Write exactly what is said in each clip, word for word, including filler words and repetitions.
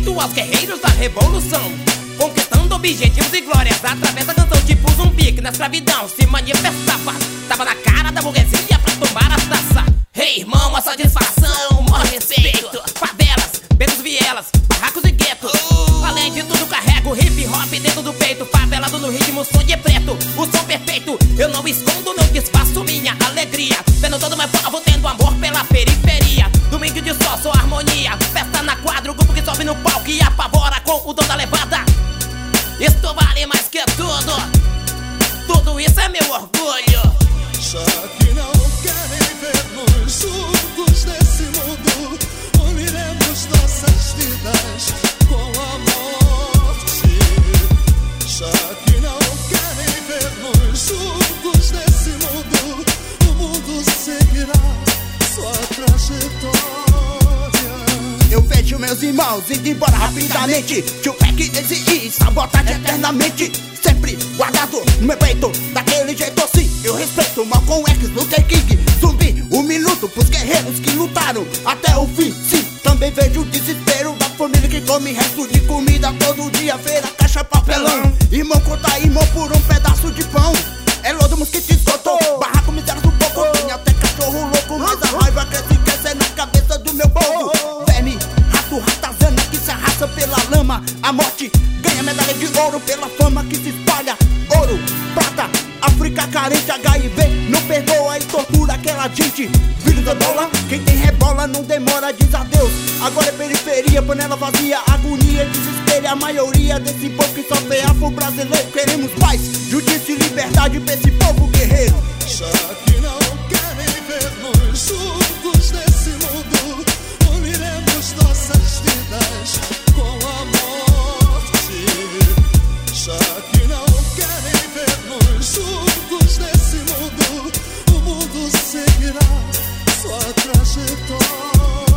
respeito aos guerreiros da revolução, conquistando objetivos e glórias através da canção, tipo zumbi que na escravidão se manifestava. Tava na cara da burguesia pra tomar as taças. Ei, irmão, a satisfação, maior respeito. Favelas, becos, vielas, barracos e guetos. Além de tudo, carrego hip hop dentro do peito. Favelado no ritmo, som de preto, o som perfeito. Eu não escondo, não disfarço minha alegria, vendo todo meu povo tendo amor pela periferia. Domingo de sol, só harmonia, festa na quadra, o grupo que sobe no palco e apavora com o dom da levada. Isto vale mais que tudo, tudo isso é meu orgulho. Só que não querem ver-nos juntos nesse mundo, uniremos nossas vidas com a morte. Só que não querem ver-nos juntos nesse mundo, o mundo seguirá sua trajetória. Eu vejo meus irmãos indo embora rapidamente. Tupac, Eazy-E, sabotagem eternamente. Sempre guardado no meu peito, daquele jeito assim. Eu respeito Malcolm X, Luther King, Zumbi, um minuto pros guerreiros que lutaram até o fim. Sim, também vejo o desespero da família que come resto de comida todo dia, feira, caixa, papelão. Irmão contra irmão por um pedaço de pão. É lodo, mosquito, esgoto, barraco, miséria do povo. Tem até cachorro louco, mas a raiva cresce e cresce na cabeça do meu povo. Verme, rato, ratazana que se arrasta pela lama. A morte ganha medalha de ouro pela fama que se espalha. Ouro, prata, África carente, H I V não perdoa e tortura aquela gente. Filho da bola, quem tem rebola não demora, diz adeus. Agora é periferia, panela vazia, agonia, desespero. A maioria desse povo que sofre é afro-brasileiro. Queremos paz, justiça e liberdade pra esse povo guerreiro. Só que não querem ver-nos juntos nesse mundo, uniremos nossas vidas com a morte. Só que não querem ver-nos juntos nesse mundo, o mundo seguirá sua trajetória.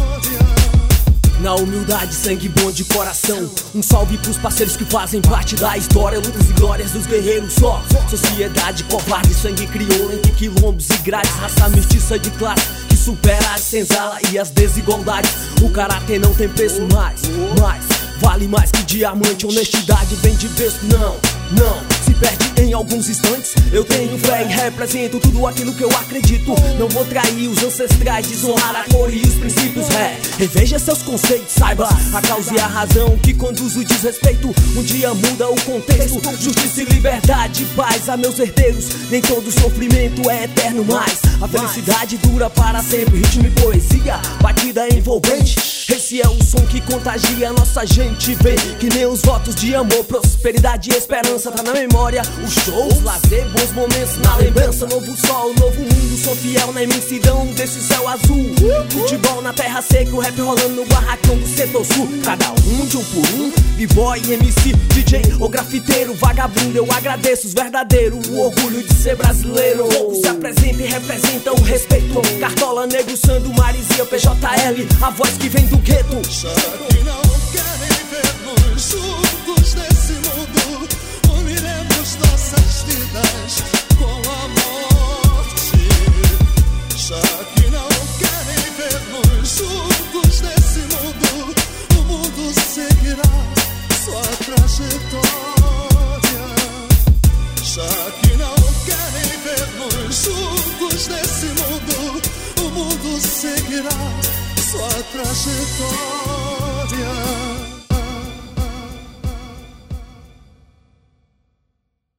Na humildade, sangue bom de coração. Um salve pros parceiros que fazem parte da história. Lutas e glórias dos guerreiros só. Sociedade covarde, sangue criou entre quilombos e grades. Raça mestiça de classe que supera a senzala e as desigualdades. O caráter não tem preço mais, mais vale mais que diamante. Honestidade vem de berço, não, não se perde em alguns instantes. Eu tenho fé e represento tudo aquilo que eu acredito. Não vou trair os ancestrais, desonrar a cor e os princípios. É, reveja seus conceitos, saiba a causa e a razão que conduz o desrespeito. Um dia muda o contexto, justiça e liberdade, paz a meus herdeiros. Nem todo sofrimento é eterno, mas a felicidade dura para sempre. Ritmo e poesia, batida envolvente. Esse é o som que contagia nossa gente. Vem que nem os votos de amor, prosperidade e esperança. Tá na memória, os shows, lazer, bons momentos na lembrança. Novo sol, novo mundo, sou fiel na imensidão desse céu azul. Futebol na terra seca, o rap rolando no barracão do setor sul. Cada um de um por um, b-boy, M C, D J ou grafiteiro, vagabundo. Eu agradeço os verdadeiros, o orgulho de ser brasileiro. Pouco se apresenta e representa o respeito. Cartola, Negro, Sando, Marizia, P J L, a voz que vem do gueto. Só que não querem ver-nos juntos nesse mundo, uniremos nossas vidas com a morte. Só que não querem ver-nos juntos nesse mundo, o mundo seguirá sua trajetória. Só que não querem ver-nos juntos nesse mundo, o mundo seguirá sua trajetória.